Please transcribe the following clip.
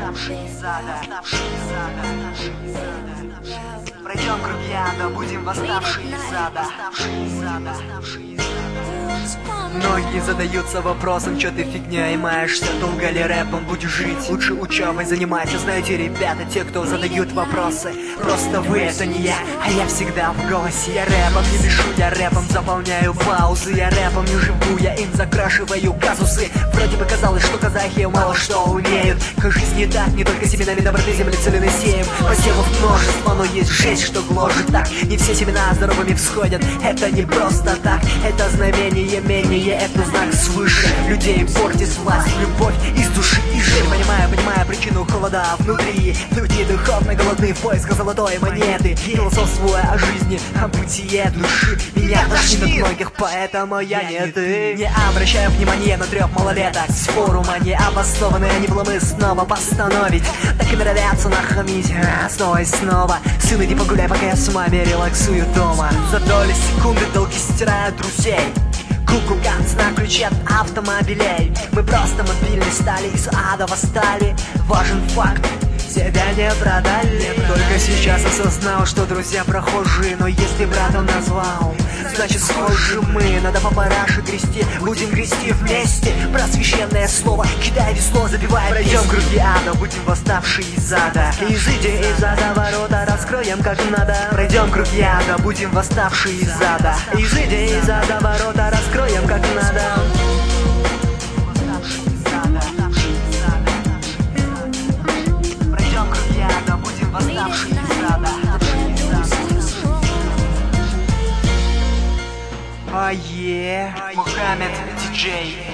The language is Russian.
восставшие из ада. Пройдем круги ада, будем восставшие из ада. Многие задаются вопросом, чё ты фигней маешься, долго ли рэпом будешь жить? Лучше учебой занимайся, знаете, ребята, те, кто задают вопросы. Просто вы, это не я, а я всегда в голосе. Я рэпом не дышу, я рэпом заполняю паузы. Я рэпом не живу, я им закрашиваю казусы. Вроде бы казалось, что казахи мало что умеют. Кажись, не так, не только семенами доброты земли целины сеем. Посевов множество, но есть жесть, что гложет так. Не все семена здоровыми всходят, это не просто так. Это знамение, менее, это знак свыше. Людей портит власть, любовь из души и жир. Понимаю причину холода внутри. Люди духовно голодны в поисках золотой монеты. Философствуя о жизни, о бытие души. Меня тошнит от многих, поэтому я не ты. Не обращаю внимания на трех малолеток с форума, не обоснованные они вломы снова постановить. Так и норовятся нахамить снова и снова. Сын, иди погуляй, пока я с мамой релаксую дома. За доли секунды долги стирают друзей. Кукуганс на ключе от автомобилей. Мы просто мобильны стали, из ада восстали. Важен факт, себя не продали. Только сейчас осознал, что друзья прохожие. Но если братом назвал, значит схожи мы. Надо по параше грести, будем грести вместе. Просвященное слово, кидай весло, забивай. Пройдем круги ада, будем восставшие из ада. Изыдя из ада ворота, раскроем как надо. Пройдем круги ада, будем восставшие из ада. Изыдя из ада ворота, раскроем как надо. Восставшие из ада. Мухаммед, диджей.